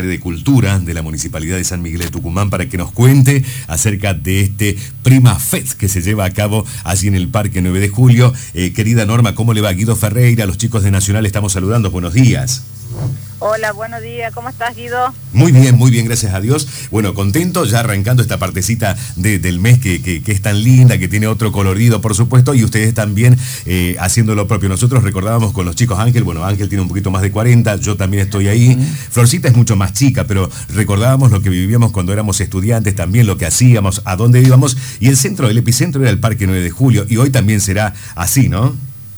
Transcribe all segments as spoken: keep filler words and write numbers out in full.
secretaria de Cultura de la Municipalidad de San Miguel de Tucumán, para que nos cuente acerca de este Prima Fest que se lleva a cabo allí en el Parque nueve de julio. Eh, querida Norma, ¿cómo le va? Guido Ferreira, los chicos de Nacional estamos saludando. Buenos días. Hola, buenos días. ¿Cómo estás, Guido? Muy bien, muy bien, gracias a Dios. Bueno, contento, ya arrancando esta partecita de, del mes que, que, que es tan linda, que tiene otro colorido, por supuesto, y ustedes también eh, haciendo lo propio. Nosotros recordábamos con los chicos Ángel, bueno, Ángel tiene un poquito más de cuarenta, yo también estoy ahí. Uh-huh. Florcita es mucho más chica, pero recordábamos lo que vivíamos cuando éramos estudiantes, también lo que hacíamos, a dónde íbamos, y el centro, el epicentro era el Parque nueve de julio, y hoy también será así, ¿no?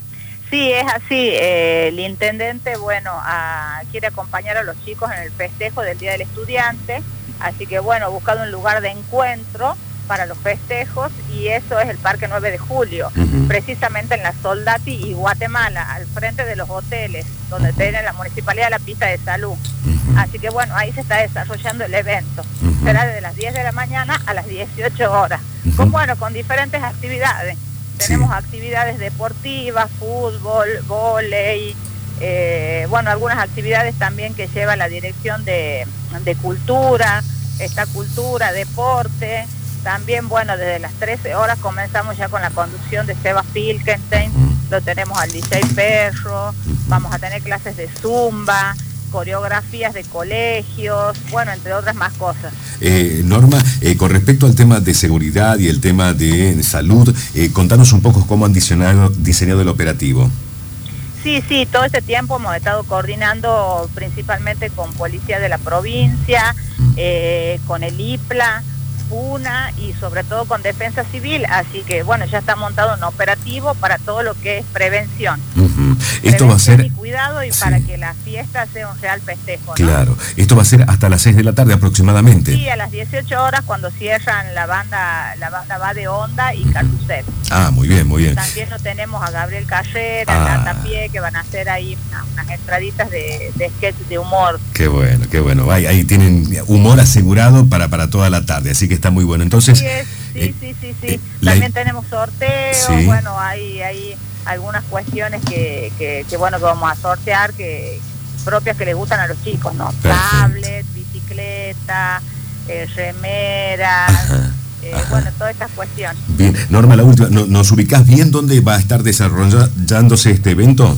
Sí, es así. Eh, el intendente, bueno, a, quiere acompañar a los chicos en el festejo del Día del Estudiante, así que bueno, ha buscado un lugar de encuentro para los festejos y eso es el Parque nueve de julio, uh-huh. precisamente en la Soldati y Guatemala, al frente de los hoteles, donde tiene la Municipalidad la pista de salud. Uh-huh. Así que bueno, ahí se está desarrollando el evento. Uh-huh. Será desde las diez de la mañana a las dieciocho horas, uh-huh. con, bueno, con diferentes actividades. Tenemos sí. actividades deportivas, fútbol, vóley, eh, bueno, algunas actividades también que lleva la Dirección de, de Cultura, esta cultura, deporte. También, bueno, desde las trece horas comenzamos ya con la conducción de Seba Filkenstein, lo tenemos al D J Perro, vamos a tener clases de zumba, coreografías de colegios, bueno, entre otras más cosas. Eh, Norma, eh, con respecto al tema de seguridad y el tema de salud, eh, contanos un poco cómo han diseñado, diseñado el operativo. Sí, sí, todo este tiempo hemos estado coordinando principalmente con Policía de la Provincia, mm. eh, con el I P L A, UNA y sobre todo con Defensa Civil, así que bueno, ya está montado un operativo para todo lo que es prevención. Uh-huh. Esto prevención va a ser y cuidado y sí. para que la fiesta sea un real festejo, ¿no? Claro, esto va a ser hasta las seis de la tarde aproximadamente. Sí, a las dieciocho horas cuando cierran la banda, la banda va de Onda y Carrusel. Ah, muy bien, muy bien. También lo tenemos a Gabriel Carrera, ah. a Nata Pie, que van a hacer ahí una, unas entraditas de, de sketch de humor. Qué bueno, qué bueno. Ahí, ahí tienen humor asegurado para, para toda la tarde, así que está muy bueno. Entonces, sí, es, sí, eh, sí, sí, sí. Eh, También la... tenemos sorteos, sí. bueno, hay, hay algunas cuestiones que, que, que, bueno, que vamos a sortear, que propias que les gustan a los chicos, ¿no? Tablet, bicicleta, eh, remeras, eh, bueno, todas estas cuestiones. Bien, Norma, la última, ¿nos ubicás bien dónde va a estar desarrollándose este evento?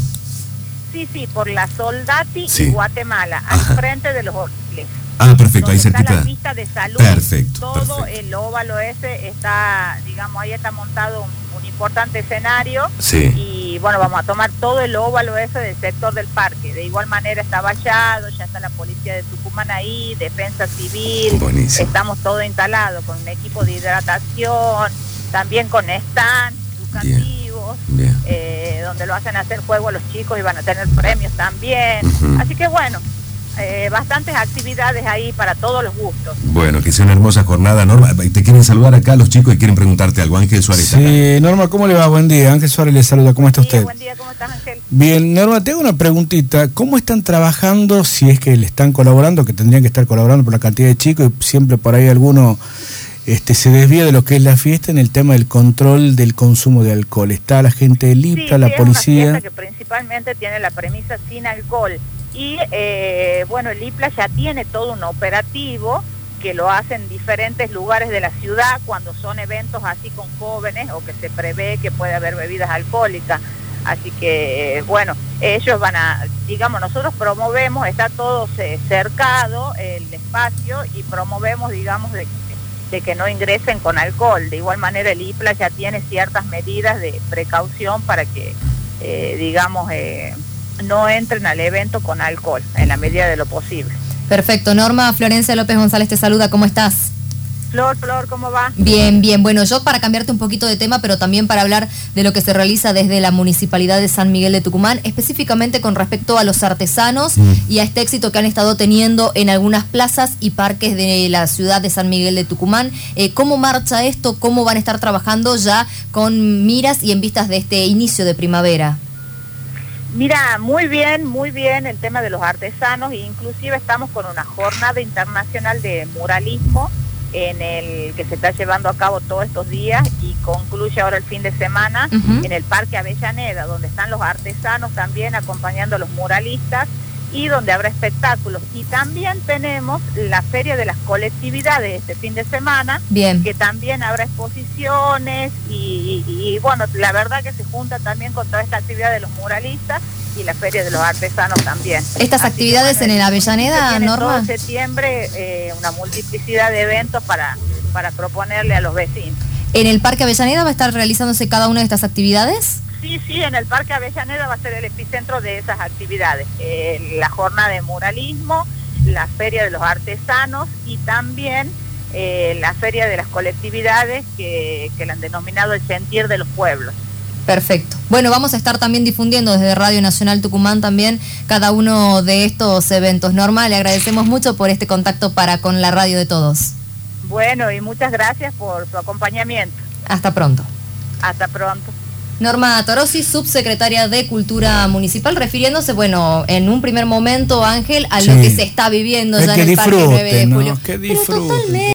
Sí, sí, por la Soldati sí. y Guatemala, al Ajá. frente de los hoteles. Ah, perfecto, ahí cerquita. Está la pista de salud, perfecto, todo perfecto. El óvalo ese está, digamos, ahí está montado un, un importante escenario sí. y bueno, vamos a tomar todo el óvalo ese del sector del parque. De igual manera está vallado, ya está la Policía de Tucumán ahí, Defensa Civil, buenísimo. Estamos todo instalado con un equipo de hidratación, también con stand educativos, bien. Bien. Eh, donde lo hacen hacer juego a los chicos y van a tener premios también, uh-huh. así que bueno, Eh, bastantes actividades ahí para todos los gustos. Bueno, que sea una hermosa jornada. Norma, te quieren saludar acá los chicos y quieren preguntarte algo. Ángel Suárez. Sí, acá. Norma, ¿cómo le va? Buen día. Ángel Suárez le saluda. ¿Cómo está sí, usted? Buen día, ¿cómo estás, Ángel? Bien, Norma, te hago una preguntita. ¿Cómo están trabajando, si es que le están colaborando, que tendrían que estar colaborando por la cantidad de chicos y siempre por ahí alguno este, se desvía de lo que es la fiesta en el tema del control del consumo de alcohol? ¿Está la gente del I P L A, sí, la sí, policía? Es una fiesta que principalmente tiene la premisa sin alcohol. Y eh, bueno, el I P L A ya tiene todo un operativo que lo hace en diferentes lugares de la ciudad cuando son eventos así con jóvenes o que se prevé que puede haber bebidas alcohólicas. Así que, eh, bueno, ellos van a, digamos, nosotros promovemos, está todo cercado el espacio y promovemos, digamos, de, de que no ingresen con alcohol. De igual manera el I P L A ya tiene ciertas medidas de precaución para que, eh, digamos, eh, no entren al evento con alcohol en la medida de lo posible. Perfecto. Norma, Florencia López González te saluda, ¿cómo estás? Flor, Flor, ¿cómo va? Bien, bien. Bueno, yo para cambiarte un poquito de tema, pero también para hablar de lo que se realiza desde la Municipalidad de San Miguel de Tucumán, específicamente con respecto a los artesanos mm. y a este éxito que han estado teniendo en algunas plazas y parques de la ciudad de San Miguel de Tucumán. Eh, ¿Cómo marcha esto? ¿Cómo van a estar trabajando ya con miras y en vistas de este inicio de primavera? Mira, muy bien, muy bien el tema de los artesanos, e inclusive estamos con una jornada internacional de muralismo en el que se está llevando a cabo todos estos días y concluye ahora el fin de semana uh-huh. en el Parque Avellaneda, donde están los artesanos también acompañando a los muralistas y donde habrá espectáculos. Y también tenemos la Feria de las Colectividades este fin de semana, Bien. que también habrá exposiciones y, y, y bueno, la verdad que se junta también con toda esta actividad de los muralistas y la Feria de los Artesanos también. Estas Así actividades que, bueno, en el Avellaneda, tiene Norma. todo septiembre eh, una multiplicidad de eventos para, para proponerle a los vecinos. ¿En el Parque Avellaneda va a estar realizándose cada una de estas actividades? Sí, sí, en el Parque Avellaneda va a ser el epicentro de esas actividades. Eh, la jornada de muralismo, la Feria de los Artesanos y también eh, la Feria de las Colectividades que, que la han denominado el Sentir de los Pueblos. Perfecto. Bueno, vamos a estar también difundiendo desde Radio Nacional Tucumán también cada uno de estos eventos. Norma, le agradecemos mucho por este contacto para con la radio de todos. Bueno, y muchas gracias por su acompañamiento. Hasta pronto. Hasta pronto. Norma Torosi, subsecretaria de Cultura Municipal, refiriéndose, bueno, en un primer momento, Ángel, a Sí. lo que se está viviendo Es ya que en el Parque disfruten, nueve de ¿no? julio. Que Pero disfruten. totalmente.